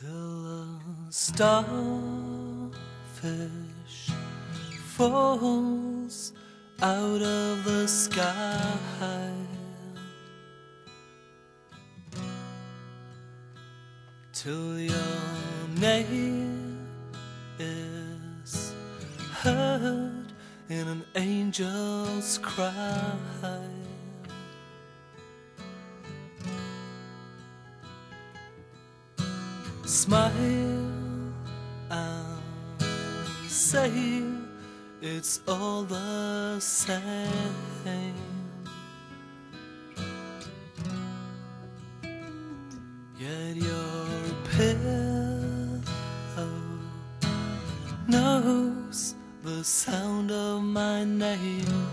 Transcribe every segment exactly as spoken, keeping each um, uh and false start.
Till a starfish falls out of the sky, till your name is heard in an angel's cry. Smile and say it's all the same. Yet your pillow knows the sound of my name.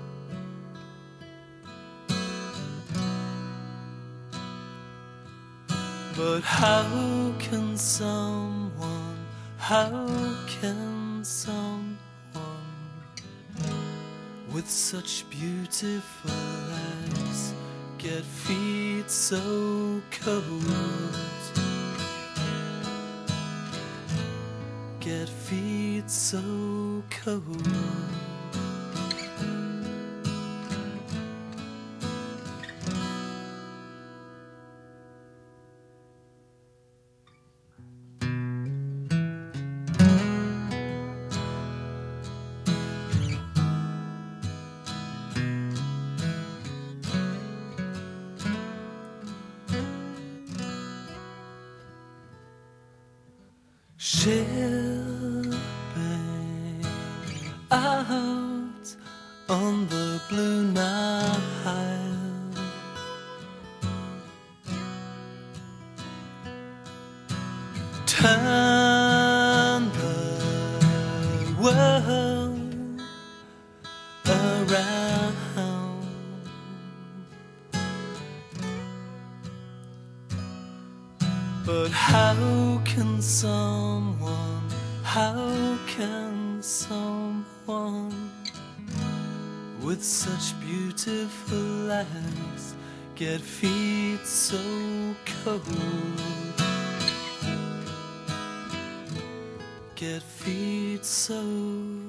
But how can someone, how can someone with such beautiful eyes get feet so cold? Get feet so cold. Shipping out on the blue Nile, turn the world around. But how can someone, how can someone with such beautiful eyes get feet so cold? Get feet so